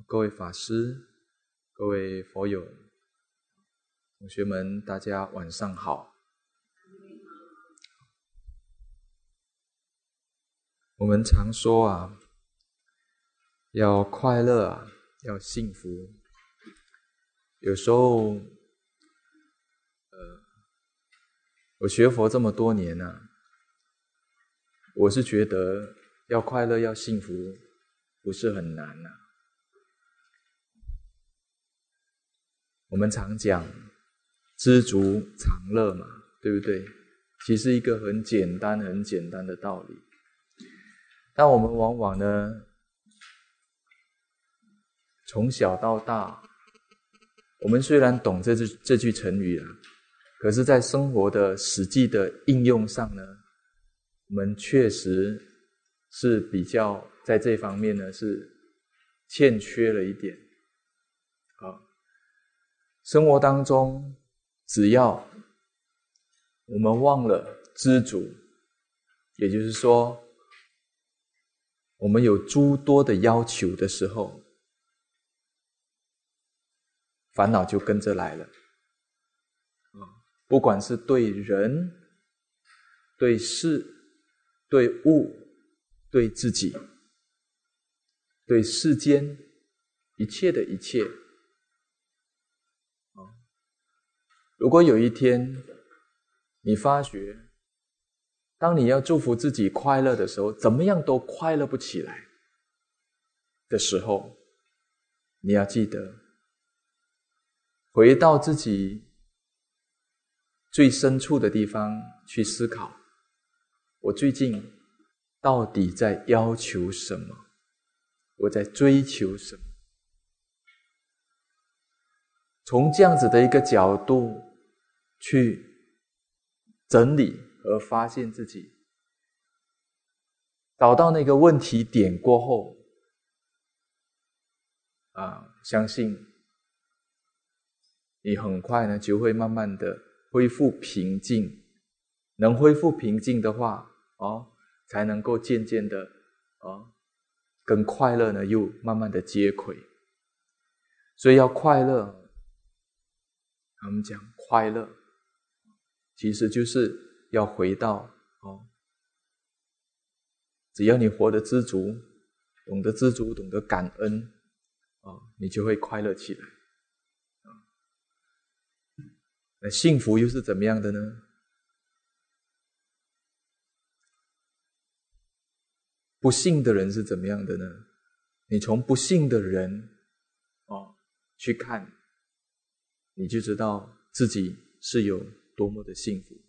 各位法师、各位佛友、同学们，大家晚上好。我们常说啊，要快乐啊，要幸福。有时候，我学佛这么多年啊，我是觉得要快乐、要幸福不是很难啊。我们常讲知足常乐嘛，对不对？其实一个很简单的道理。但我们往往呢，从小到大，我们虽然懂这句成语啊，可是在生活的实际的应用上呢，我们确实是比较在这方面呢是欠缺了一点。生活当中，只要我们忘了知足，也就是说，我们有诸多的要求的时候，烦恼就跟着来了。不管是对人、对事、对物、对自己、对世间一切的一切。如果有一天你发觉，当你要祝福自己快乐的时候，怎么样都快乐不起来的时候，你要记得回到自己最深处的地方去思考，我最近到底在要求什么？我在追求什么？从这样子的一个角度去整理而发现自己，找到那个问题点过后，相信你很快呢就会慢慢的恢复平静。能恢复平静的话，才能够渐渐的跟快乐呢又慢慢的接轨。所以要快乐，我们讲快乐其实就是要回到只要你活得知足，懂得知足，懂得感恩，你就会快乐起来。那幸福又是怎么样的呢？不幸的人是怎么样的呢？你从不幸的人去看，你就知道自己是有多么的幸福。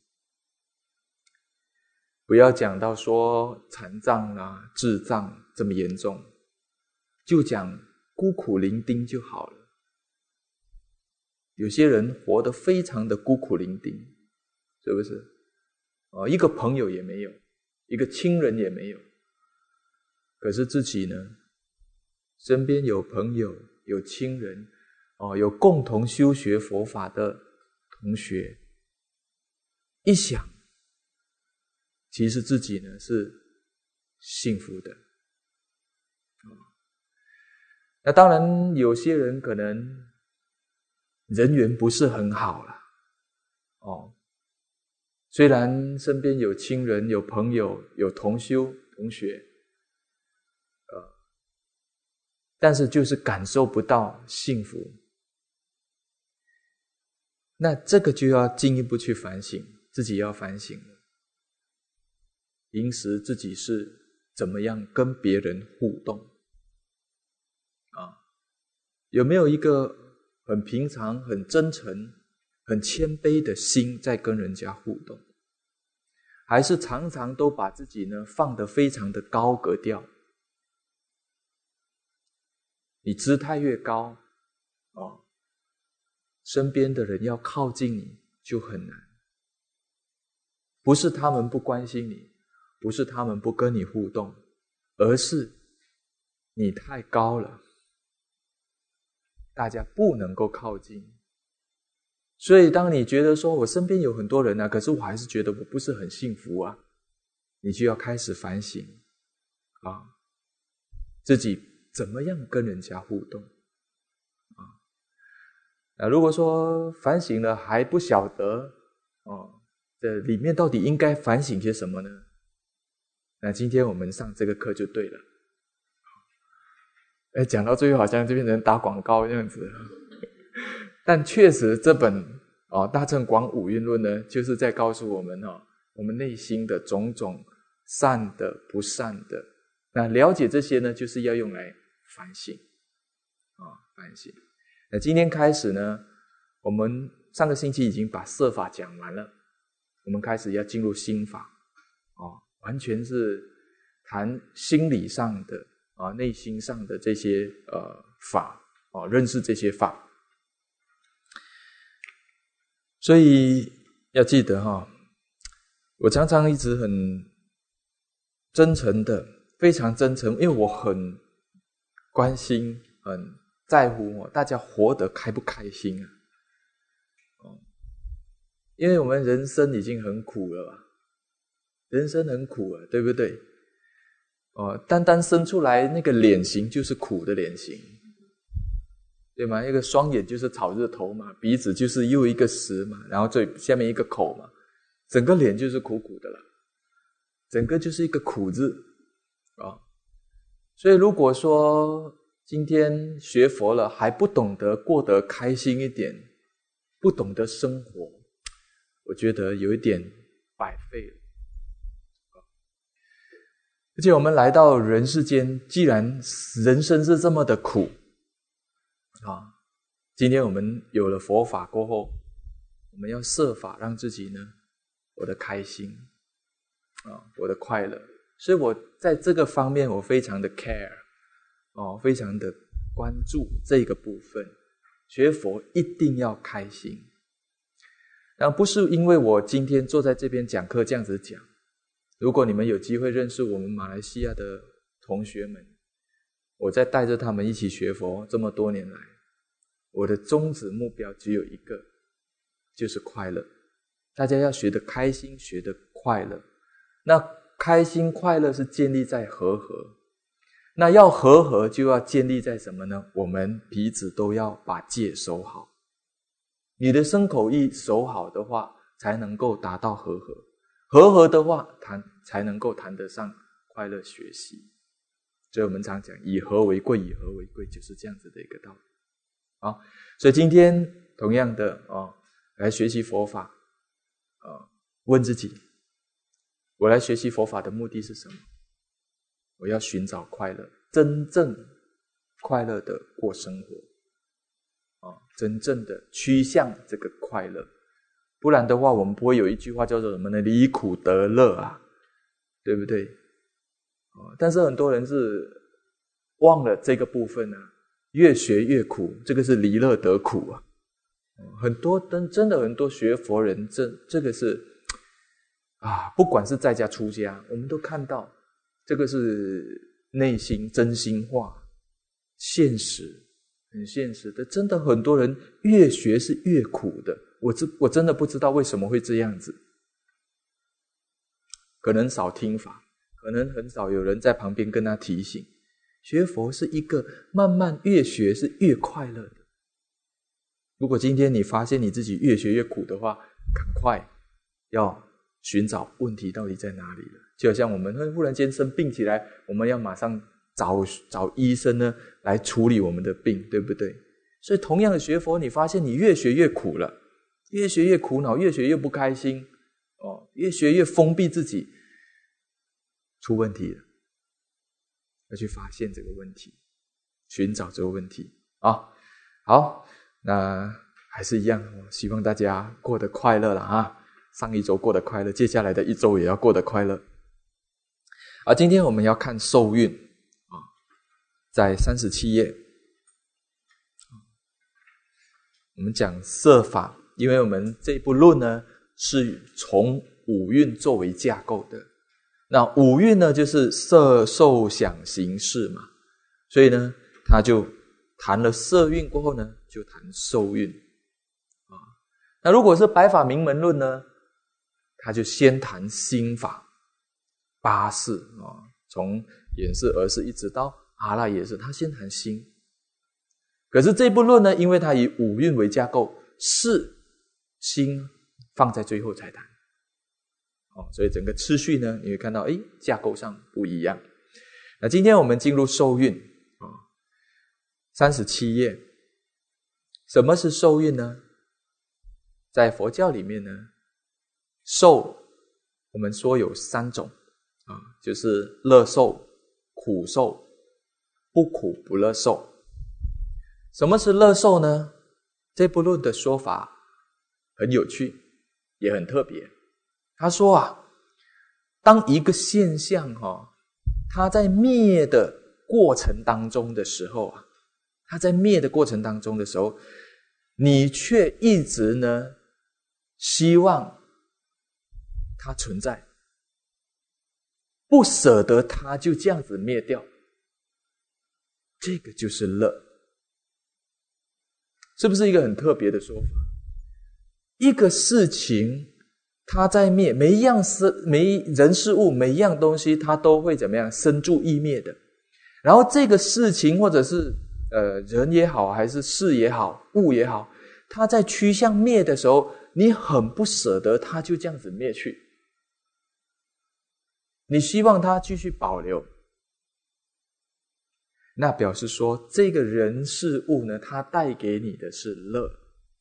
不要讲到说残障啊、智障这么严重，就讲孤苦伶仃就好了。有些人活得非常的孤苦伶仃，是不是？一个朋友也没有，一个亲人也没有。可是自己呢，身边有朋友、有亲人，有共同修学佛法的同学，一想，其实自己呢是幸福的。那当然有些人可能人缘不是很好了，虽然身边有亲人、有朋友、有同修同学，但是就是感受不到幸福。那这个就要进一步去反省，自己要反省了。平时自己是怎么样跟别人互动？有没有一个很平常、很真诚、很谦卑的心在跟人家互动？还是常常都把自己呢放得非常的高格调？你姿态越高，身边的人要靠近你就很难。不是他们不关心你，不是他们不跟你互动，而是你太高了，大家不能够靠近。所以当你觉得说我身边有很多人啊，可是我还是觉得我不是很幸福啊，你就要开始反省自己怎么样跟人家互动如果说反省了还不晓得这里面到底应该反省些什么呢？那今天我们上这个课就对了。讲到最后好像就变成打广告这样子但确实这本大乘广五蕴论呢，就是在告诉我们我们内心的种种善的不善的，那了解这些呢，就是要用来反省反省。那今天开始呢，我们上个星期已经把色法讲完了，我们开始要进入心法完全是谈心理上的内心上的这些法认识这些法。所以要记得我常常一直很真诚的，非常真诚，因为我很关心很在乎大家活得开不开心因为我们人生已经很苦了吧，人生很苦了，对不对单单生出来那个脸型就是苦的脸型，对吗？一个双眼就是草字头嘛，鼻子就是又一个石嘛，然后最下面一个口嘛，整个脸就是苦苦的了，整个就是一个苦字所以如果说今天学佛了还不懂得过得开心一点，不懂得生活，我觉得有一点白费了而且我们来到人世间，既然人生是这么的苦今天我们有了佛法过后，我们要设法让自己呢活得开心活得快乐。所以我在这个方面我非常的 care非常的关注这个部分。学佛一定要开心，然后不是因为我今天坐在这边讲课这样子讲，如果你们有机会认识我们马来西亚的同学们，我在带着他们一起学佛这么多年来，我的宗旨目标只有一个，就是快乐。大家要学得开心，学得快乐。那开心快乐是建立在和合，那要和合就要建立在什么呢？我们彼此都要把戒守好，你的身口意守好的话，才能够达到和合，和合的话才能够谈得上快乐学习。所以我们常讲以和为贵，以和为贵，就是这样子的一个道理所以今天同样的来学习佛法问自己，我来学习佛法的目的是什么？我要寻找快乐，真正快乐的过生活真正的趋向这个快乐。不然的话，我们不会有一句话叫做什么呢？离苦得乐对不对但是很多人是忘了这个部分越学越苦，这个是离乐得苦很多真的很多学佛人这个是不管是在家出家，我们都看到这个是内心真心话，现实，很现实的。真的很多人越学是越苦的，我真的不知道为什么会这样子。可能少听法，可能很少有人在旁边跟他提醒，学佛是一个慢慢越学是越快乐的。如果今天你发现你自己越学越苦的话，赶快要寻找问题到底在哪里了。就好像我们忽然间生病起来，我们要马上找医生呢来处理我们的病，对不对？所以同样的学佛，你发现你越学越苦了，越学越苦恼，越学越不开心越学越封闭自己，出问题了。要去发现这个问题，寻找这个问题好，那还是一样希望大家过得快乐了上一周过得快乐，接下来的一周也要过得快乐今天我们要看受蕴在37页我们讲色法，因为我们这部论呢是从五蕴作为架构的。那五蕴呢就是色受想行识嘛，所以呢他就谈了色蕴过后呢就谈受蕴那如果是白法明门论呢，他就先谈心法八识从眼识耳识一直到阿赖也是，他先谈心。可是这部论呢，因为它以五蕴为架构，是心放在最后才谈。所以整个次序呢，你会看到架构上不一样。那今天我们进入受蕴37页。什么是受蕴呢？在佛教里面呢，受我们说有3种就是乐受、苦受、不苦不乐受。什么是乐受呢？这部论的说法很有趣，也很特别。他说当一个现象它在灭的过程当中的时候你却一直呢希望它存在，不舍得它就这样子灭掉，这个就是乐。是不是一个很特别的说法？一个事情它在灭，每一样人事物，每一样东西它都会怎么样生住异灭的。然后这个事情或者是人也好，还是事也好，物也好，它在趋向灭的时候，你很不舍得它就这样子灭去，你希望它继续保留。那表示说这个人事物呢，它带给你的是乐。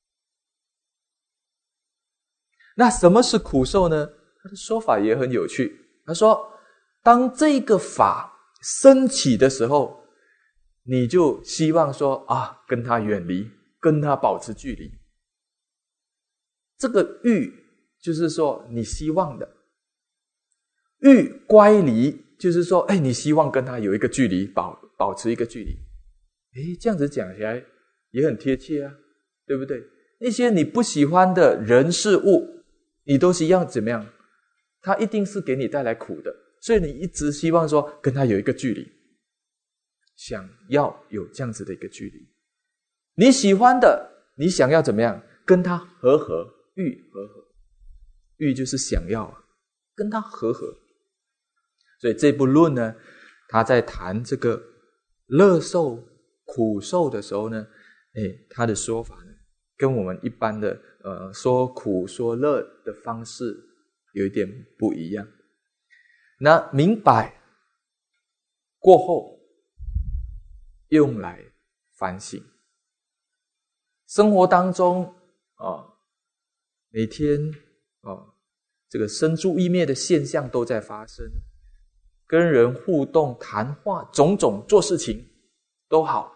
那什么是苦受呢？他的说法也很有趣。他说当这个法升起的时候，你就希望说跟它远离，跟它保持距离。这个欲就是说你希望的，欲乖离就是说你希望跟它有一个距离，保持一个距离。这样子讲起来也很贴切啊，对不对？那些你不喜欢的人事物，你都是一样怎么样？它一定是给你带来苦的，所以你一直希望说跟它有一个距离，想要有这样子的一个距离。你喜欢的，你想要怎么样？跟它和合，欲和合，欲就是想要跟它和合。所以这部论呢，他在谈这个乐受、苦受的时候呢，他的说法呢，跟我们一般的说苦说乐的方式有一点不一样。那明白过后，用来反省。生活当中每天这个生住异灭的现象都在发生，跟人互动、谈话，种种做事情都好。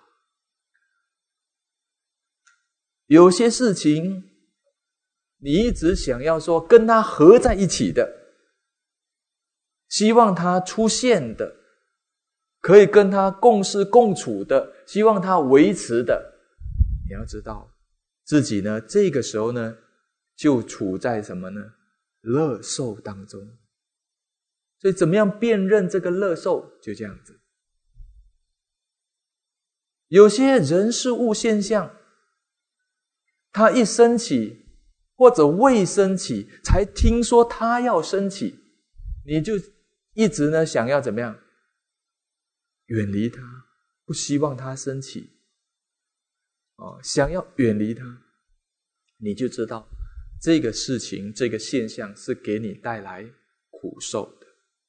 有些事情你一直想要说跟它合在一起的，希望它出现的，可以跟它共事共处的，希望它维持的，你要知道自己呢这个时候呢就处在什么呢？乐受当中。所以怎么样辨认这个乐受？就这样子。有些人事物现象，它一升起或者未升起，才听说它要升起，你就一直呢想要怎么样？远离它，不希望它升起。想要远离它，你就知道这个事情、这个现象是给你带来苦受的。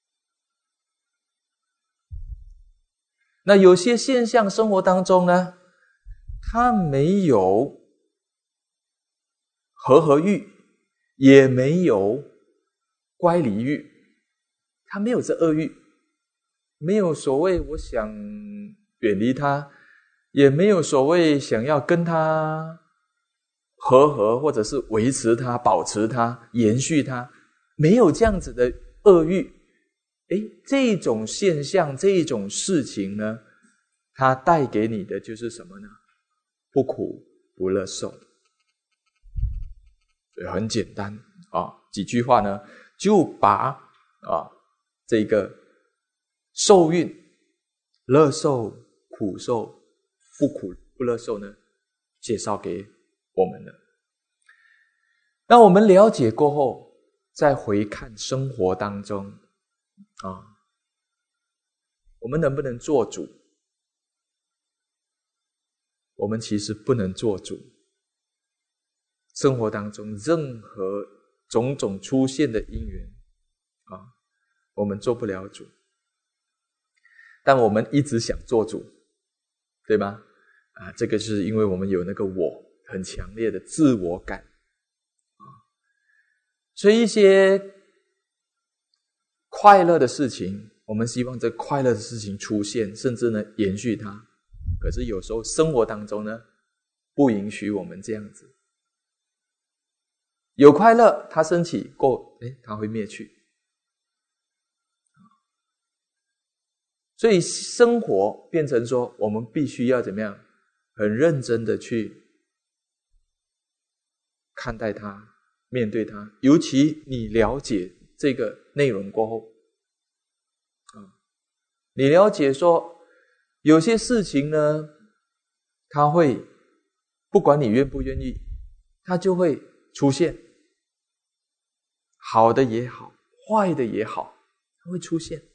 那有些现象生活当中呢，它没有和合欲，也没有乖离欲，它没有这恶欲，没有所谓我想远离它，也没有所谓想要跟它和合，或者是维持它、保持它、延续它，没有这样子的恶欲。这种现象，这种事情呢，它带给你的就是什么呢？不苦不乐受。所以很简单几句话呢，就把这个受蕴、乐受、苦受、不苦不乐受呢，介绍给我们了。那我们了解过后，再回看生活当中我们能不能做主我们其实不能做主。生活当中任何种种出现的因缘我们做不了主，但我们一直想做主，对吗？这个是因为我们有那个我很强烈的自我感所以一些快乐的事情，我们希望这快乐的事情出现，甚至呢延续它。可是有时候生活当中呢，不允许我们这样子。有快乐，它升起过，它会灭去。所以生活变成说，我们必须要怎么样，很认真的去看待它，面对它。尤其你了解这个内容过后，你了解说，有些事情呢，它会不管你愿不愿意，它就会出现。好的也好，坏的也好，它会出现。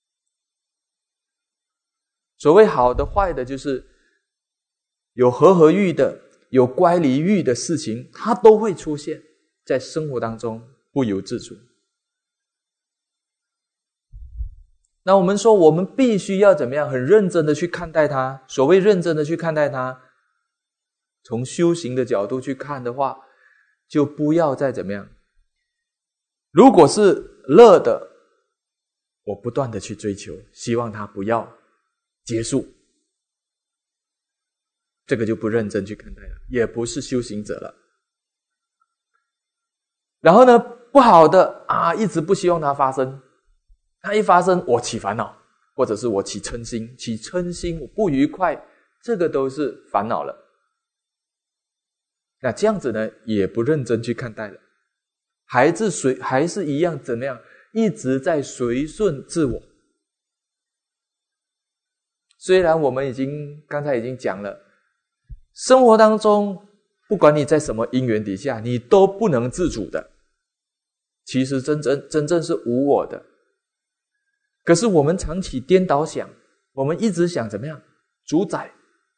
所谓好的坏的，就是有和合欲的，有乖离欲的事情，它都会出现在生活当中，不由自主。那我们说，我们必须要怎么样，很认真的去看待它。所谓认真的去看待它，从修行的角度去看的话，就不要再怎么样。如果是乐的，我不断的去追求，希望它不要结束，这个就不认真去看待了，也不是修行者了。然后呢，不好的一直不希望它发生，它一发生我起烦恼，或者是我起嗔心，我不愉快，这个都是烦恼了。那这样子呢，也不认真去看待了，还是一样怎么样，一直在随顺自我。虽然我们刚才已经讲了，生活当中不管你在什么因缘底下，你都不能自主的，其实真正是无我的。可是我们长期颠倒想，我们一直想怎么样主宰。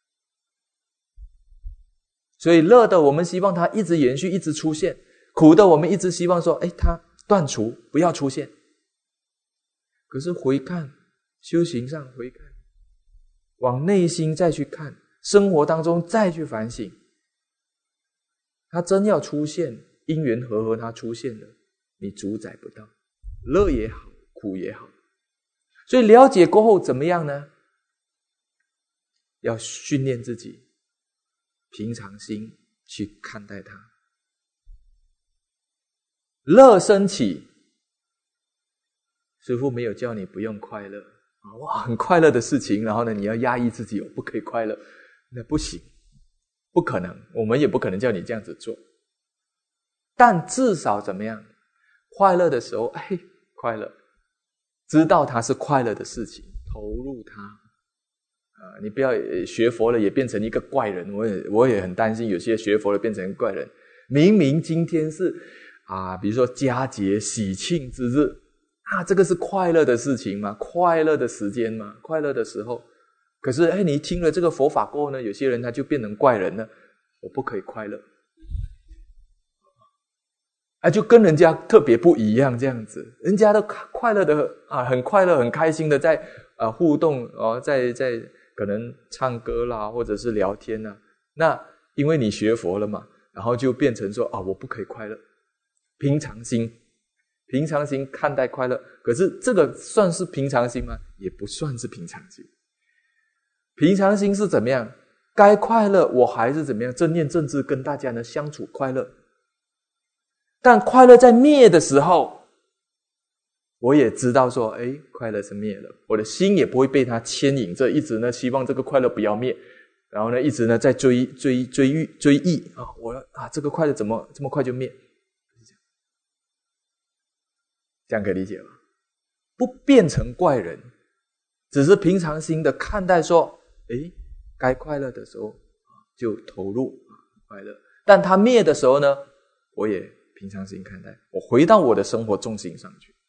所以乐的我们希望它一直延续，一直出现，苦的我们一直希望说它断除，不要出现。可是回看，修行上回看，往内心再去看，生活当中再去反省，它真要出现，因缘和它出现了，你主宰不到，乐也好，苦也好。所以了解过后怎么样呢？要训练自己平常心去看待它。乐升起，师父没有叫你不用快乐哇，很快乐的事情，然后呢，你要压抑自己，不可以快乐，那不行，不可能，我们也不可能叫你这样子做。但至少怎么样？快乐的时候，快乐，知道它是快乐的事情，投入它。你不要学佛了也变成一个怪人，我也很担心有些学佛了变成怪人。明明今天是比如说佳节喜庆之日这个是快乐的事情吗？快乐的时间吗？快乐的时候。可是你听了这个佛法过后呢，有些人他就变成怪人了，我不可以快乐就跟人家特别不一样这样子，人家都快乐的很快乐很开心的在互动在可能唱歌啦，或者是聊天啦。那因为你学佛了嘛，然后就变成说我不可以快乐。平常心看待快乐，可是这个算是平常心吗？也不算是平常心。平常心是怎么样？该快乐我还是怎么样正念正知跟大家呢相处快乐。但快乐在灭的时候，我也知道说快乐是灭了，我的心也不会被它牵引着，一直呢希望这个快乐不要灭，然后呢一直呢在追忆这个快乐怎么这么快就灭？这样可以理解吗？不变成怪人，只是平常心的看待说该快乐的时候就投入快乐，但它灭的时候呢，我也平常心看待，我回到我的生活重心上去。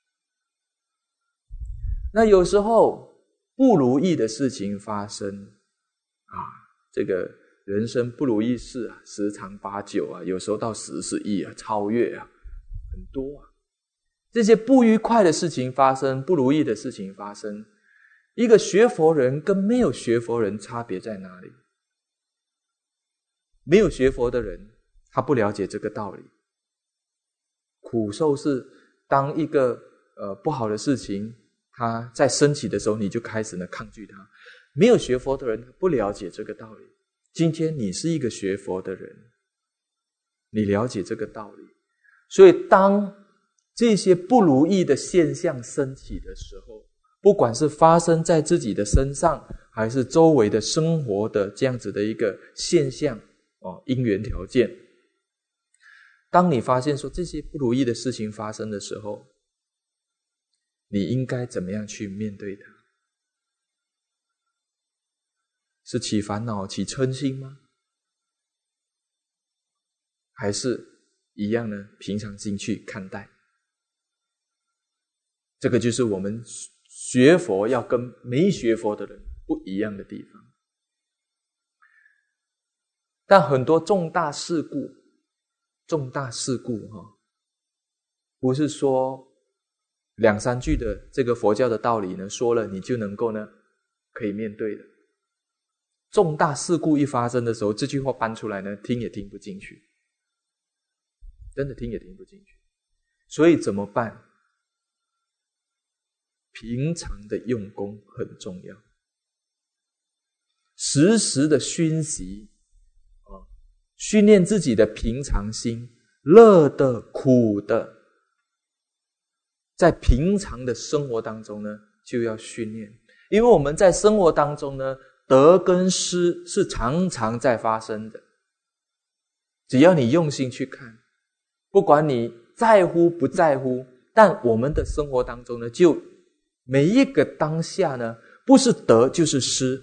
那有时候不如意的事情发生这个人生不如意事啊，十常八九啊，有时候到10、11啊，超越啊，很多啊。这些不愉快的事情发生，不如意的事情发生，一个学佛人跟没有学佛人差别在哪里？没有学佛的人，他不了解这个道理。苦受是当一个不好的事情它在升起的时候，你就开始呢抗拒它。没有学佛的人不了解这个道理。今天你是一个学佛的人，你了解这个道理，所以当这些不如意的现象升起的时候，不管是发生在自己的身上，还是周围的生活的这样子的一个现象因缘条件，当你发现说这些不如意的事情发生的时候，你应该怎么样去面对它？是起烦恼、起嗔心吗？还是一样呢？平常心去看待？这个就是我们学佛要跟没学佛的人不一样的地方。但很多重大事故不是说2、3句的这个佛教的道理呢，说了你就能够呢可以面对的。重大事故一发生的时候，这句话搬出来呢，听也听不进去，真的听也听不进去。所以怎么办？平常的用功很重要，时时的熏习训练自己的平常心，乐的苦的，在平常的生活当中呢就要训练。因为我们在生活当中呢，得跟失是常常在发生的。只要你用心去看，不管你在乎不在乎，但我们的生活当中呢，就每一个当下呢，不是得就是失。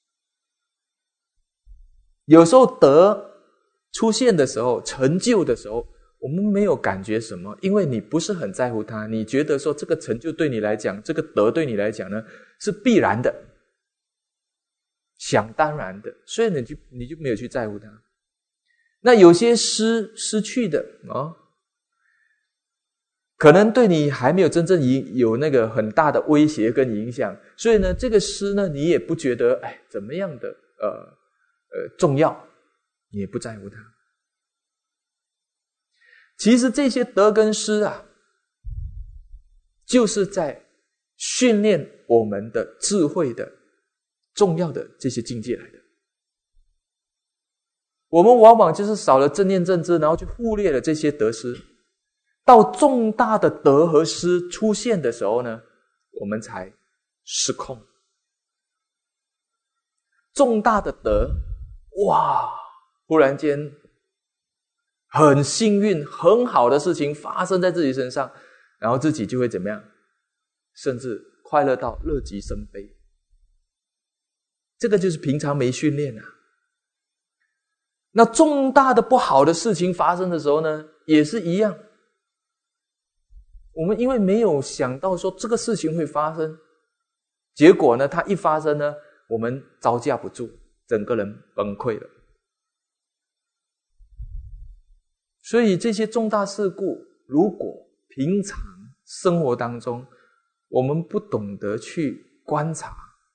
有时候得出现的时候，成就的时候，我们没有感觉什么，因为你不是很在乎它，你觉得说这个成就对你来讲，这个得对你来讲呢是必然的，想当然的，所以你就没有去在乎它。那有些失去的可能对你还没有真正有那个很大的威胁跟影响，所以呢，这个失呢，你也不觉得怎么样的重要，你也不在乎它。其实这些得跟失啊，就是在训练我们的智慧的重要的这些境界来的。我们往往就是少了正念正知，然后就忽略了这些得失，到重大的得和失出现的时候呢，我们才失控。重大的得，哇，忽然间很幸运很好的事情发生在自己身上，然后自己就会怎么样？甚至快乐到乐极生悲。这个就是平常没训练啊。那重大的不好的事情发生的时候呢，也是一样。我们因为没有想到说这个事情会发生，结果呢，它一发生呢，我们招架不住，整个人崩溃了。所以这些重大事故，如果平常生活当中我们不懂得去观察，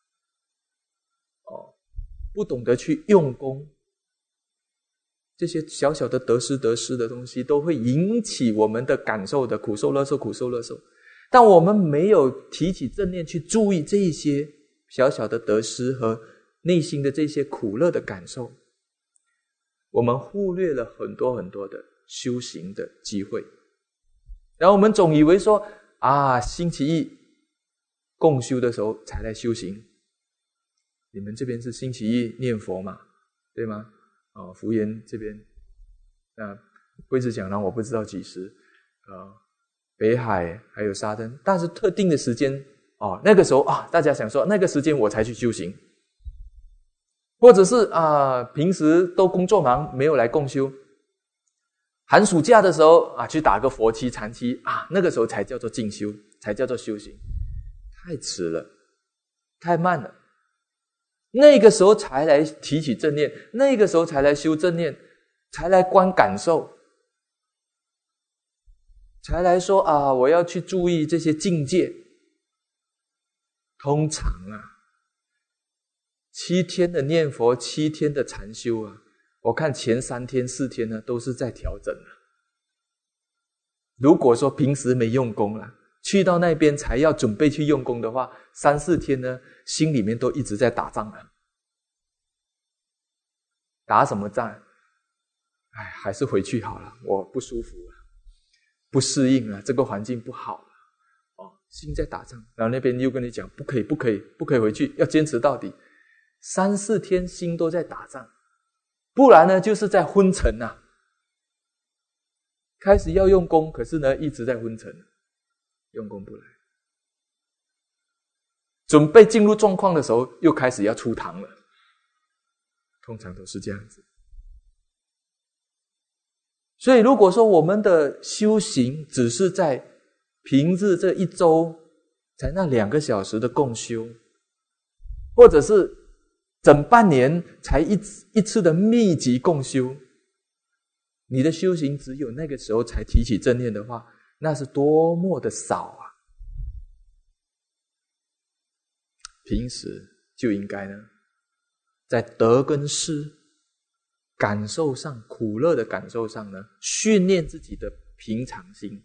不懂得去用功，这些小小的得失的东西都会引起我们的感受的苦受乐受苦受乐受。但我们没有提起正念去注意这些小小的得失和内心的这些苦乐的感受，我们忽略了很多很多的修行的机会。然后我们总以为说星期一共修的时候才来修行。你们这边是星期一念佛嘛，对吗？福岩这边，那贵子讲堂我不知道几时，北海还有沙登，但是特定的时间那个时候大家想说那个时间我才去修行，或者是平时都工作忙没有来共修，寒暑假的时候去打个佛七禅七那个时候才叫做进修，才叫做修行，太迟了，太慢了。 那个时候才来提起正念，那个时候才来修正念，才来观感受，才来说啊，我要去注意这些境界。通常7天的念佛，7天的禅修我看前3天4天呢都是在调整如果说平时没用功去到那边才要准备去用功的话，3、4天呢心里面都一直在打仗打什么仗？还是回去好了，我不舒服不适应这个环境不好心在打仗，然后那边又跟你讲不可以回去，要坚持到底。3、4天心都在打仗，不然呢就是在昏沉开始要用功，可是呢一直在昏沉，用功不来。准备进入状况的时候，又开始要出堂了，通常都是这样子。所以如果说我们的修行只是在平日这1周才那2个小时的共修，或者是整半年才一次的密集共修，你的修行只有那个时候才提起正念的话，那是多么的少平时就应该呢，在得跟失感受上，苦乐的感受上呢，训练自己的平常心，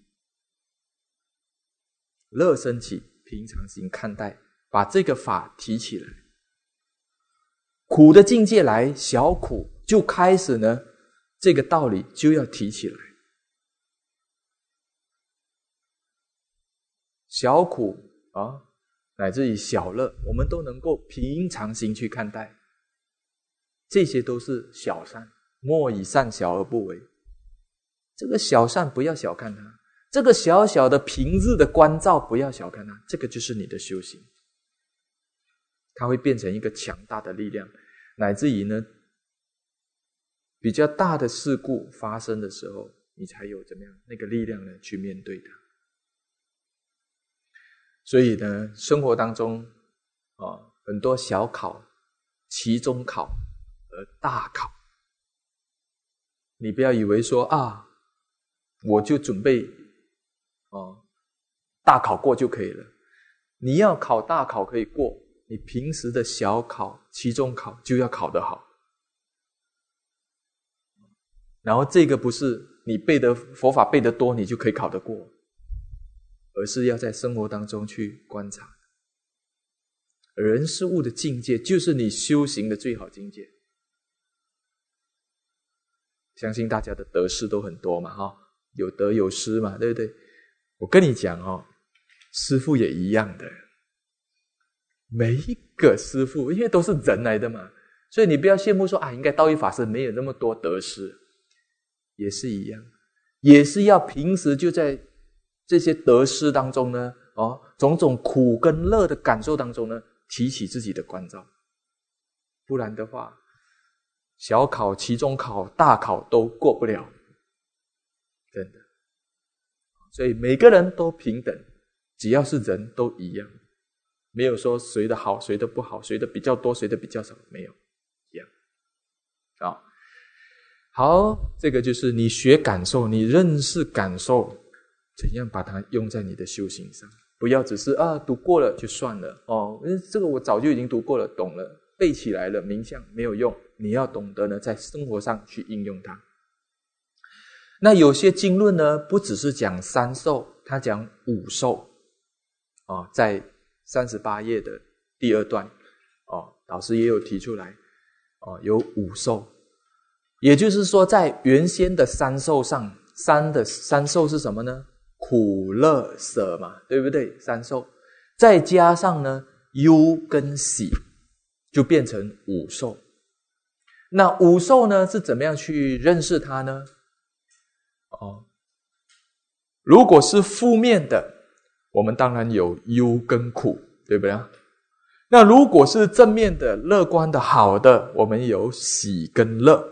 乐生起，平常心看待，把这个法提起来。苦的境界来，小苦就开始呢，这个道理就要提起来。小苦乃至于小乐，我们都能够平常心去看待，这些都是小善，莫以善小而不为。这个小善不要小看它，这个小小的平日的关照不要小看它，这个就是你的修行，它会变成一个强大的力量，乃至于呢，比较大的事故发生的时候，你才有怎么样那个力量呢去面对它。所以呢，生活当中很多小考、期中考和大考，你不要以为说我就准备大考过就可以了。你要考大考可以过，你平时的小考、期中考就要考得好。然后这个不是你背的佛法背得多你就可以考得过，而是要在生活当中去观察。人事物的境界就是你修行的最好境界。相信大家的得失都很多嘛有得有失嘛，对不对？我跟你讲师父也一样的，每一个师父因为都是人来的嘛，所以你不要羡慕说应该道一法师没有那么多得失，也是一样，也是要平时就在这些得失当中呢种种苦跟乐的感受当中呢，提起自己的关照，不然的话小考、期中考、大考都过不了，真的。所以每个人都平等，只要是人都一样，没有说谁的好谁的不好，谁的比较多谁的比较少，没有，一样好，这个就是你学感受，你认识感受，怎样把它用在你的修行上，不要只是读过了就算了这个我早就已经读过了，懂了，背起来了，名相没有用，你要懂得呢在生活上去应用它。那有些经论呢不只是讲3受，它讲5受在38页的第2段导师也有提出来有5受，也就是说在原先的3受上，3受是什么呢？苦乐舍嘛，对不对？3受再加上呢忧跟喜，就变成5受。那5受呢是怎么样去认识它呢？如果是负面的，我们当然有忧跟苦，对不对？那如果是正面的、乐观的、好的，我们有喜跟乐。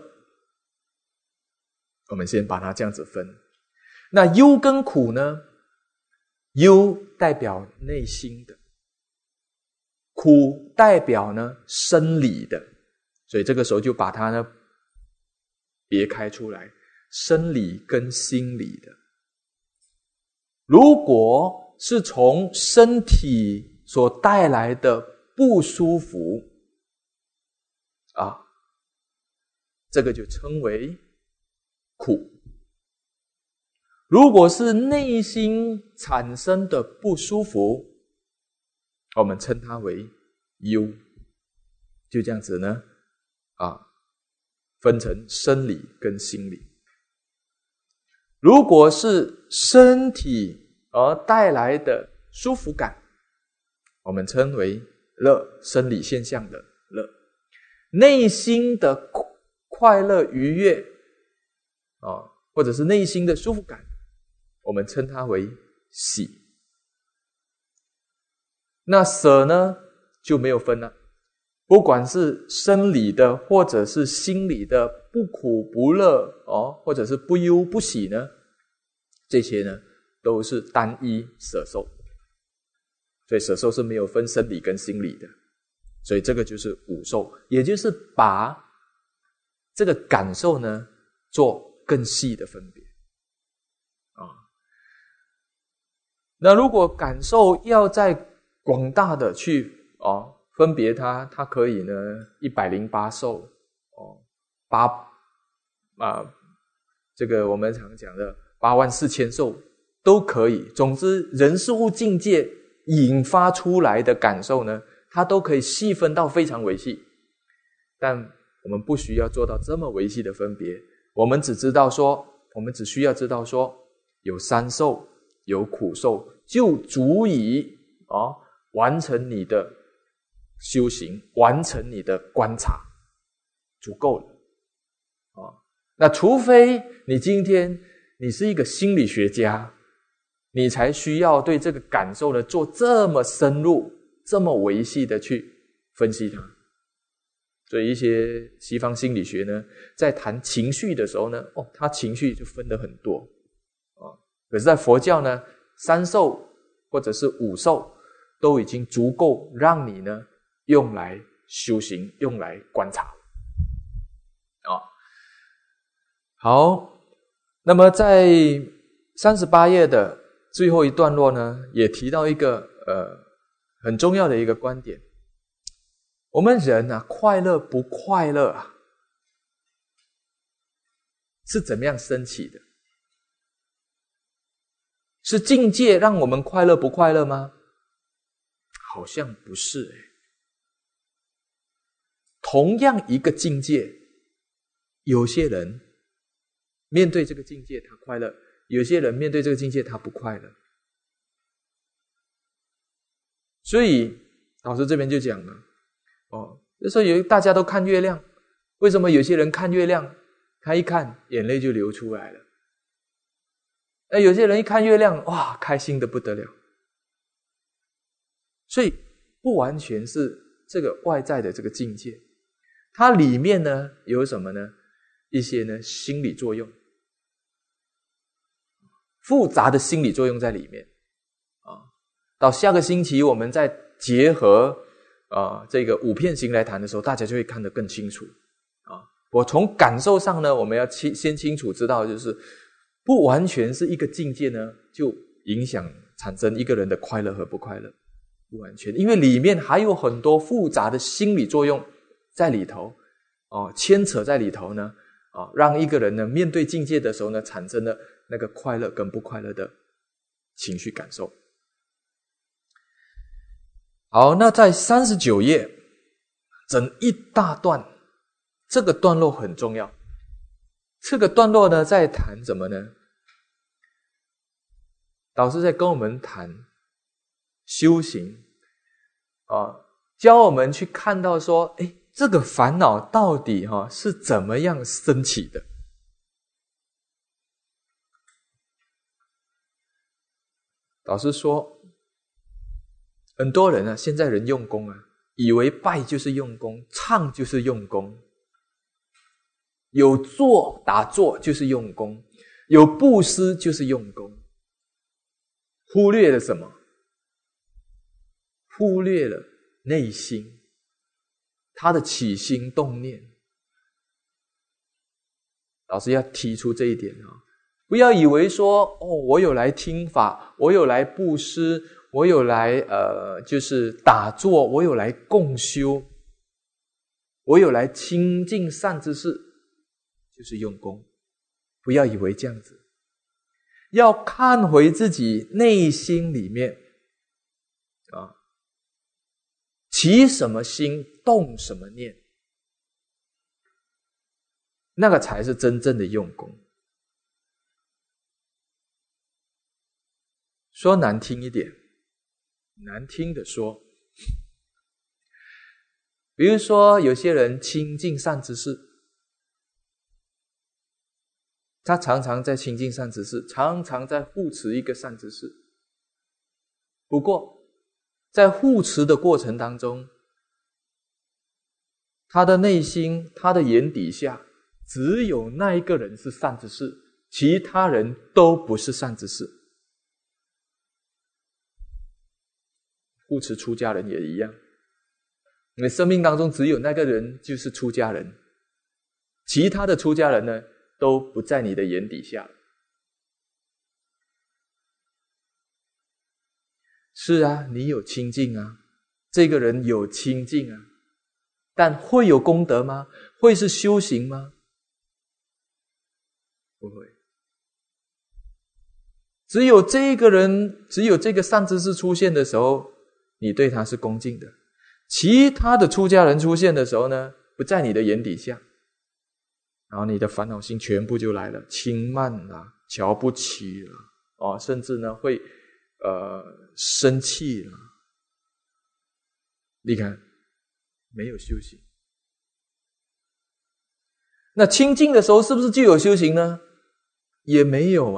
我们先把它这样子分。那忧跟苦呢？忧代表内心的， 苦代表呢生理的，所以这个时候就把它呢别开出来，生理跟心理的。如果是从身体所带来的不舒服啊，这个就称为苦。如果是内心产生的不舒服，我们称它为忧。就这样子呢分成生理跟心理。如果是身体而带来的舒服感，我们称为乐，生理现象的乐。内心的快乐愉悦或者是内心的舒服感，我们称它为喜。那舍呢就没有分了，不管是生理的或者是心理的不苦不乐或者是不忧不喜呢，这些呢都是单一舍受。所以舍受是没有分生理跟心理的，所以这个就是五受，也就是把这个感受呢做更细的分别那如果感受要再广大的去分别它可以呢108受这个我们常讲的84000受都可以。总之人事物境界引发出来的感受呢，它都可以细分到非常微细，但我们不需要做到这么微细的分别，我们只需要知道说有三受有苦受，就足以完成你的修行，完成你的观察，足够了那除非你今天你是一个心理学家，你才需要对这个感受呢做这么深入这么微细的去分析它。所以一些西方心理学呢在谈情绪的时候呢它情绪就分得很多可是在佛教呢三受或者是五受都已经足够让你呢用来修行，用来观察好，那么在38页的最后一段落呢，也提到一个很重要的一个观点。我们人快乐不快乐是怎么样升起的？是境界让我们快乐不快乐吗？好像不是同样一个境界，有些人面对这个境界他快乐，有些人面对这个境界他不快乐。所以老师这边就讲了就说大家都看月亮，为什么有些人看月亮他一看眼泪就流出来了，有些人一看月亮哇开心得不得了。所以不完全是这个外在的这个境界，它里面呢有什么呢？一些呢心理作用，复杂的心理作用在里面到下个星期我们再结合这个五片行来谈的时候，大家就会看得更清楚我从感受上呢，我们要先清楚知道，就是不完全是一个境界呢就影响产生一个人的快乐和不快乐，不完全，因为里面还有很多复杂的心理作用在里头牵扯在里头呢让一个人呢面对境界的时候呢产生了那个快乐跟不快乐的情绪感受。好，那在39页整一大段，这个段落很重要。这个段落呢在谈什么呢？导师在跟我们谈修行教我们去看到说这个烦恼到底是怎么样升起的。导师说很多人现在人用功以为拜就是用功，唱就是用功，有坐打坐就是用功，有布施就是用功，忽略了什么？忽略了内心，他的起心动念。老师要提出这一点不要以为说我有来听法，我有来布施，我有来就是打坐，我有来共修，我有来亲近善知识，就是用功。不要以为这样子，要看回自己内心里面起什么心，动什么念，那个才是真正的用功。说难听一点，难听的说，比如说有些人亲近善知识，他常常在亲近善知识，常常在护持一个善知识。不过在护持的过程当中，他的内心，他的眼底下只有那一个人是善知识，其他人都不是善知识。护持出家人也一样，你的生命当中只有那个人就是出家人，其他的出家人呢都不在你的眼底下。是啊，你有清净啊，这个人有清净啊，但会有功德吗？会是修行吗？不会。只有这个人，只有这个善知识出现的时候，你对他是恭敬的，其他的出家人出现的时候呢，不在你的眼底下，然后你的烦恼心全部就来了，轻慢啦，瞧不起啦，甚至呢会生气啦。你看，没有修行。那清净的时候是不是就有修行呢？也没有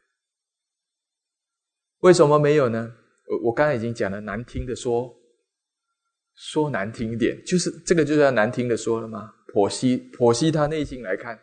为什么没有呢？我刚才已经讲了，难听的说难听一点，就是这个就是要难听的说了嘛。剖析他内心来看，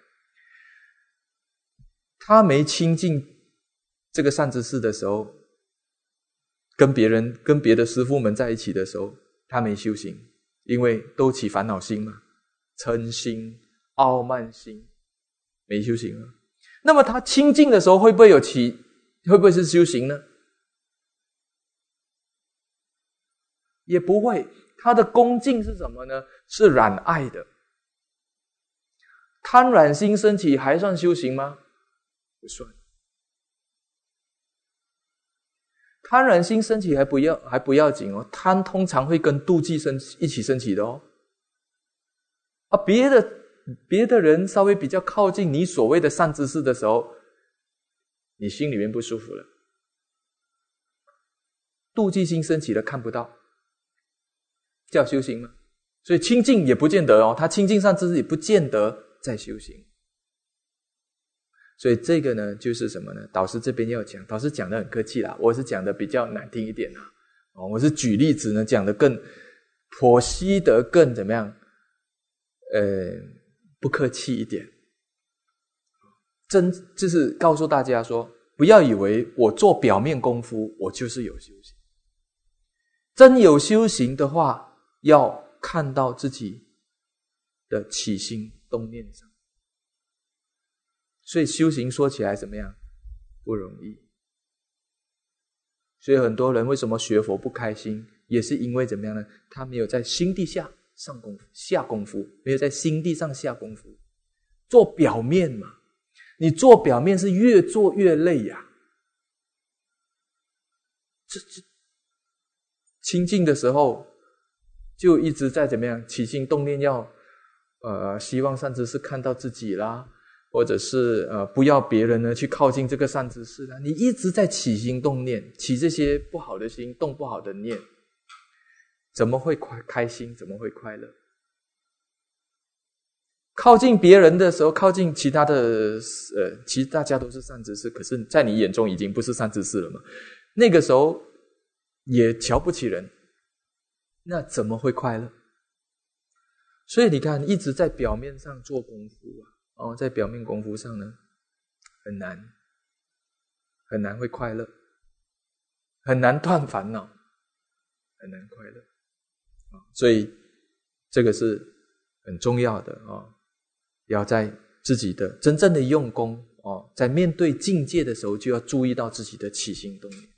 他没亲近这个善知识的时候，跟别的师父们在一起的时候，他没修行，因为都起烦恼心嘛，嗔心、傲慢心，没修行了。那么他亲近的时候会不会是修行呢？也不会。他的恭敬是什么呢？是染爱的。贪染心升起还算修行吗？不算。贪染心升起还不要紧贪通常会跟妒忌一起升起的别的人稍微比较靠近你所谓的善知识的时候，你心里面不舒服了，妒忌心升起了看不到，叫修行吗？所以亲近也不见得他亲近善知识也不见得在修行。所以这个呢就是什么呢？导师这边要讲，导师讲得很客气啦，我是讲的比较难听一点啦，我是举例子呢讲得更剖析得更怎么样不客气一点。就是告诉大家说，不要以为我做表面功夫我就是有修行，真有修行的话，要看到自己的起心动念上。所以修行说起来怎么样？不容易。所以很多人为什么学佛不开心，也是因为怎么样呢？他没有在心地下功夫，没有在心地上下功夫。做表面嘛，你做表面是越做越累呀。这清净的时候就一直在怎么样起心动念，要希望善知识看到自己啦，或者是不要别人呢去靠近这个善知识啦，你一直在起心动念，起这些不好的心，动不好的念，怎么会开心？怎么会快乐？靠近别人的时候，靠近其他的其实大家都是善知识，可是在你眼中已经不是善知识了嘛，那个时候也瞧不起人，那怎么会快乐？所以你看，一直在表面上做功夫在表面功夫上呢，很难会快乐，很难断烦恼，很难快乐。 所以这个是很重要的要在自己的真正的用功在面对境界的时候，就要注意到自己的起心动念。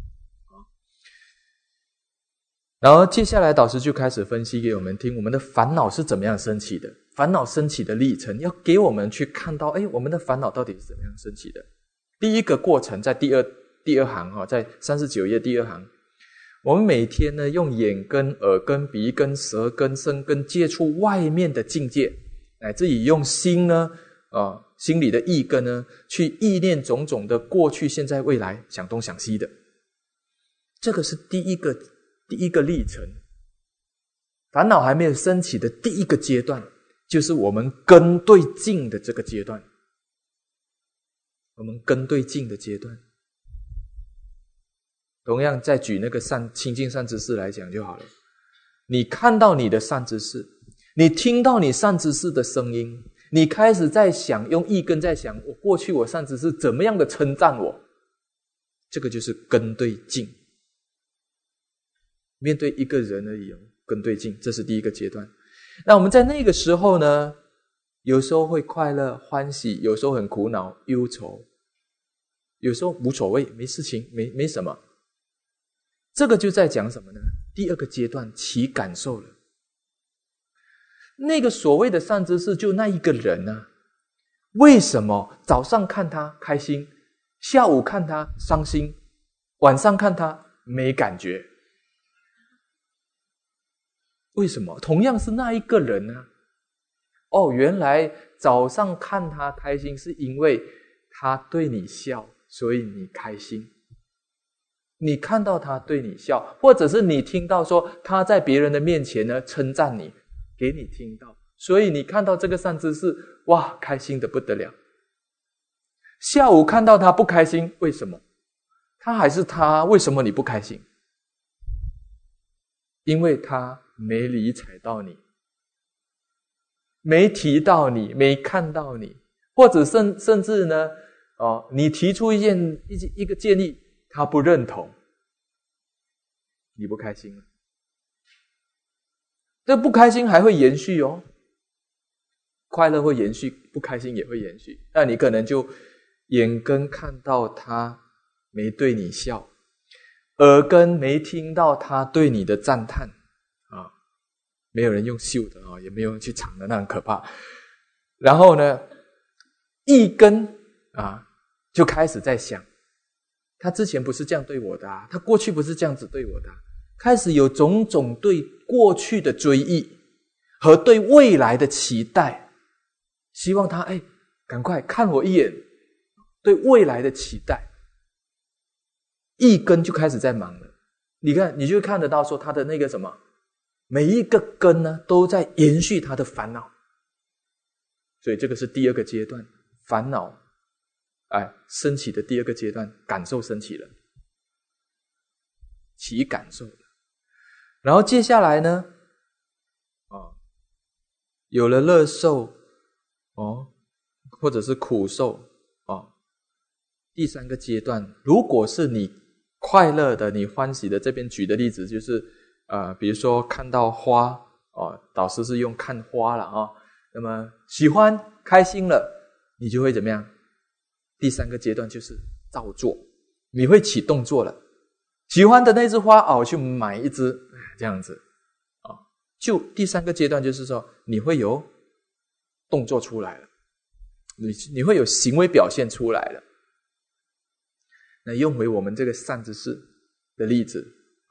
然后接下来导师就开始分析给我们听，我们的烦恼是怎么样升起的，烦恼升起的历程，要给我们去看到我们的烦恼到底是怎么样升起的。第一个过程在第二行在39页第2行，我们每天呢用眼根、耳根、鼻根、舌根、身根接触外面的境界，乃至于用心呢心里的意根呢去意念种种的过去、现在、未来，想东想西的。这个是第一个历程。烦恼还没有升起的第一个阶段，就是我们根对境的这个阶段。我们根对境的阶段，同样再举那个清净善知识来讲就好了。你看到你的善知识，你听到你善知识的声音，你开始在想，用意根在想，我过去我善知识怎么样的称赞我，这个就是根对境。面对一个人而已根对境，这是第一个阶段。那我们在那个时候呢，有时候会快乐欢喜，有时候很苦恼忧愁，有时候无所谓，没事情，没什么。这个就在讲什么呢？第二个阶段起感受了。那个所谓的善知识就那一个人啊，为什么早上看他开心，下午看他伤心，晚上看他没感觉？为什么？同样是那一个人啊，原来早上看他开心是因为他对你笑，所以你开心。你看到他对你笑，或者是你听到说他在别人的面前呢称赞你，给你听到，所以你看到这个善知识，哇，开心得不得了。下午看到他不开心，为什么？他还是他，为什么你不开心？因为他没理睬到你，没提到你，没看到你，或者甚至呢你提出一个建议，他不认同，你不开心了。这不开心还会延续快乐会延续，不开心也会延续。那你可能就眼根看到他没对你笑，耳根没听到他对你的赞叹没有人用嗅的也没有人去尝的，那很可怕。然后呢，意根就开始在想，他之前不是这样对我的他过去不是这样子对我的开始有种种对过去的追忆和对未来的期待，希望他赶快看我一眼，对未来的期待，意根就开始在忙了。你看，你就看得到说他的那个什么，每一个根呢都在延续他的烦恼。所以这个是第二个阶段，烦恼升起的第二个阶段，感受升起了，起感受了。然后接下来呢有了乐受或者是苦受第三个阶段，如果是你快乐的，你欢喜的，这边举的例子就是比如说看到花导师是用看花了那么喜欢开心了，你就会怎么样？第三个阶段就是造作，你会起动作了。喜欢的那枝花我去买一枝，这样子就第三个阶段就是说你会有动作出来了，你会有行为表现出来了。那用回我们这个善知识的例子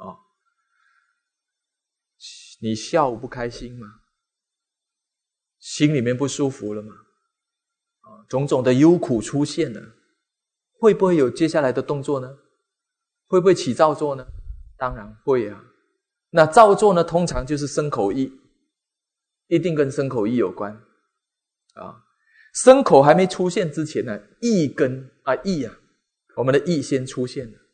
你下午不开心吗？心里面不舒服了吗？种种的忧苦出现了，会不会有接下来的动作呢？会不会起造作呢？当然会那造作呢，通常就是身口意，一定跟身口意有关身口还没出现之前呢，意根意我们的意先出现了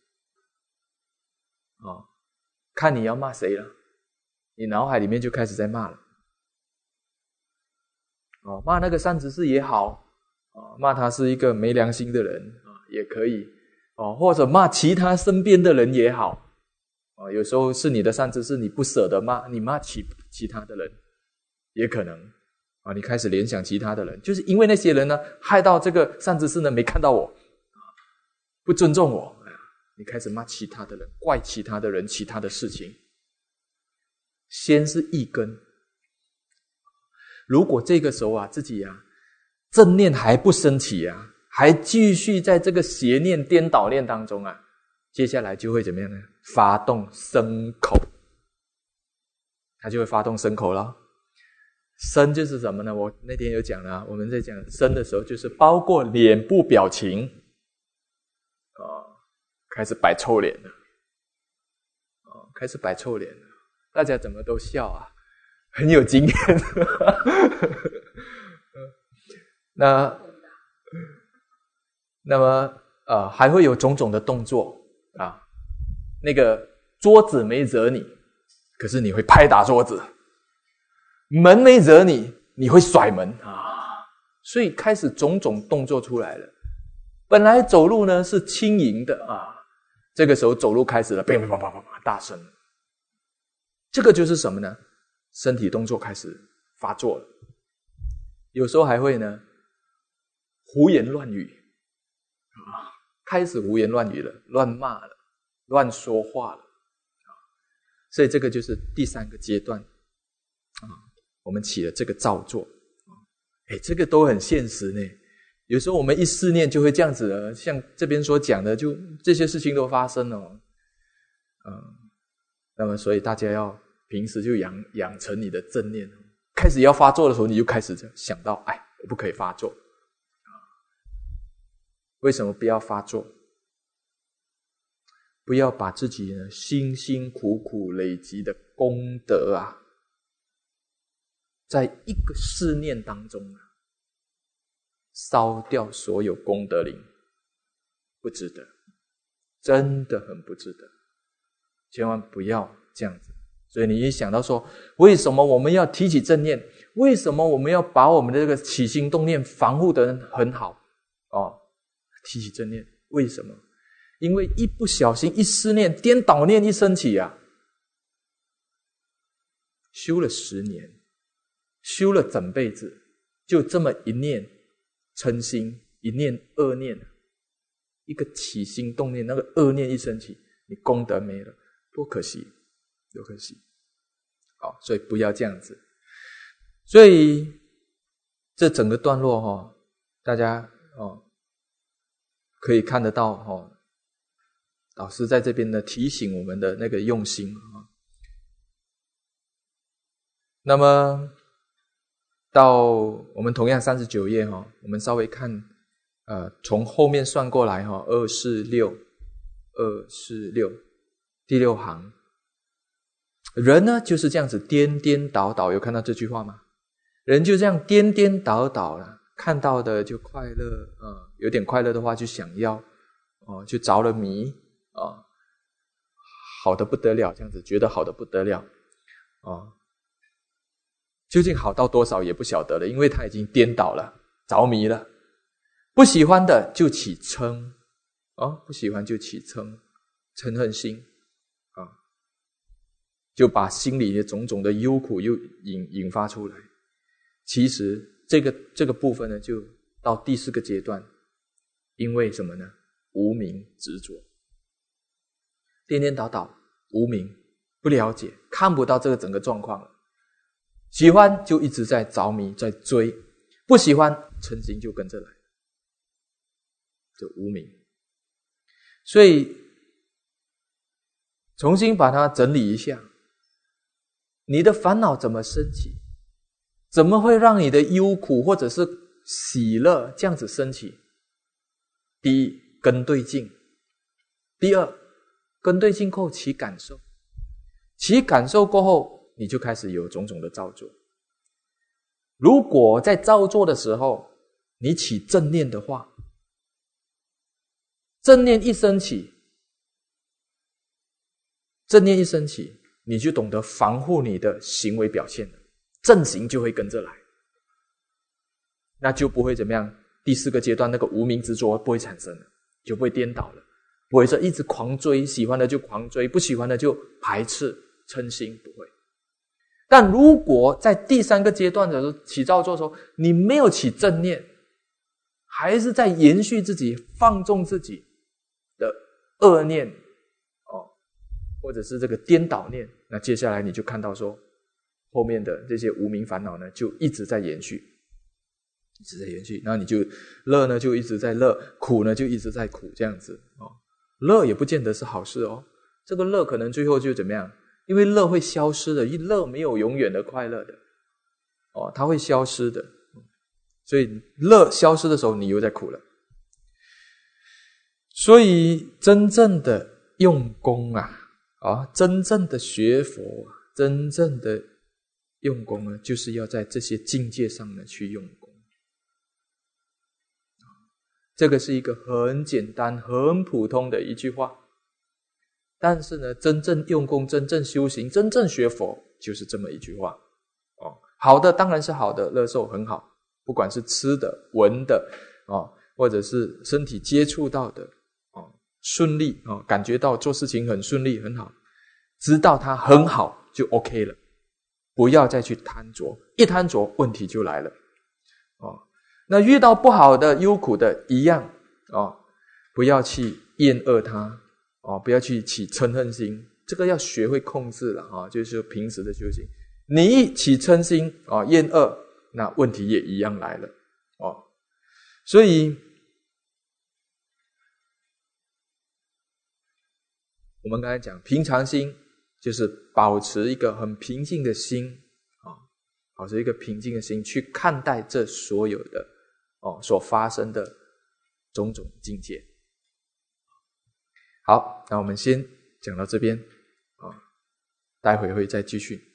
看你要骂谁了，你脑海里面就开始在骂了骂那个善知识也好骂他是一个没良心的人也可以或者骂其他身边的人也好有时候是你的善知识，你不舍得骂，你骂其他的人，也可能你开始联想其他的人，就是因为那些人呢，害到这个善知识呢没看到我，不尊重我，你开始骂其他的人，怪其他的人，其他的事情。先是一根，如果这个时候自己正念还不升起还继续在这个邪念颠倒念当中接下来就会怎么样呢？发动身口，它就会发动身口了。身就是什么呢？我那天有讲了，我们在讲身的时候，就是包括脸部表情开始摆臭脸了，开始摆臭脸了，大家怎么都笑很有经验。那么还会有种种的动作那个桌子没惹你，可是你会拍打桌子；门没惹你，你会甩门所以开始种种动作出来了。本来走路呢是轻盈的这个时候走路开始了砰砰砰砰砰大声。这个就是什么呢？身体动作开始发作了。有时候还会呢胡言乱语开始胡言乱语了，乱骂了，乱说话了所以这个就是第三个阶段我们起了这个造作这个都很现实呢。有时候我们一思念就会这样子的，像这边所讲的，就这些事情都发生了那么所以大家要平时就养成你的正念，开始要发作的时候，你就开始想到我不可以发作为什么不要发作？不要把自己呢辛辛苦苦累积的功德在一个思念当中烧掉所有功德林，不值得，真的很不值得，千万不要这样子。所以你一想到说，为什么我们要提起正念？为什么我们要把我们的这个起心动念防护得很好提起正念，为什么？因为一不小心一思念颠倒念一升起修了10年，修了整辈子，就这么一念嗔心，一念恶念，一个起心动念，那个恶念一升起，你功德没了，多可惜，多可惜所以不要这样子。所以这整个段落大家可以看得到老师在这边呢提醒我们的那个用心那么到我们同样39页我们稍微看从后面算过来246第6行，人呢就是这样子颠颠倒倒，有看到这句话吗？人就这样颠颠倒倒了，看到的就快乐有点快乐的话就想要就着了迷好的不得了，这样子觉得好的不得了究竟好到多少也不晓得了，因为他已经颠倒了，着迷了。不喜欢的就起嗔不喜欢就起嗔恨心就把心里的种种的忧苦又引发出来。其实这个部分呢，就到第4个阶段，因为什么呢？无明执着，颠颠倒倒，无明，不了解，看不到这个整个状况了。喜欢就一直在着迷，在追；不喜欢，嗔心就跟着来，这无明。所以重新把它整理一下，你的烦恼怎么升起？怎么会让你的忧苦或者是喜乐这样子升起？第一，跟对境；第二，跟对境后起感受，起感受过后，你就开始有种种的造作。如果在造作的时候，你起正念的话，正念一升起，你就懂得防护你的行为表现了，正行就会跟着来，那就不会怎么样。第4个阶段那个无明执着不会产生了，就不会颠倒了， 不会说一直狂追，喜欢的就狂追，不喜欢的就排斥嗔心，不会。但如果在第三个阶段的时候起造作的时候，你没有起正念，还是在延续自己放纵自己的恶念或者是这个颠倒念，那接下来你就看到说后面的这些无明烦恼呢就一直在延续，一直在延续，然后你就乐呢就一直在乐，苦呢就一直在苦，这样子乐也不见得是好事这个乐可能最后就怎么样，因为乐会消失的，乐没有永远的快乐的它会消失的，所以乐消失的时候你又在苦了。所以真正的用功真正的学佛，真正的用功呢，就是要在这些境界上呢去用功。这个是一个很简单很普通的一句话，但是呢真正用功，真正修行，真正学佛就是这么一句话好的当然是好的，乐受很好，不管是吃的闻的或者是身体接触到的顺利感觉到做事情很顺利很好，知道它很好就 OK 了，不要再去贪着，一贪着问题就来了那遇到不好的忧苦的一样不要去厌恶它不要去起嗔恨心，这个要学会控制了就是平时的修行，你一起嗔心厌恶，那问题也一样来了所以我们刚才讲平常心，就是保持一个很平静的心保持一个平静的心去看待这所有的所发生的种种境界。好，那我们先讲到这边待会会再继续。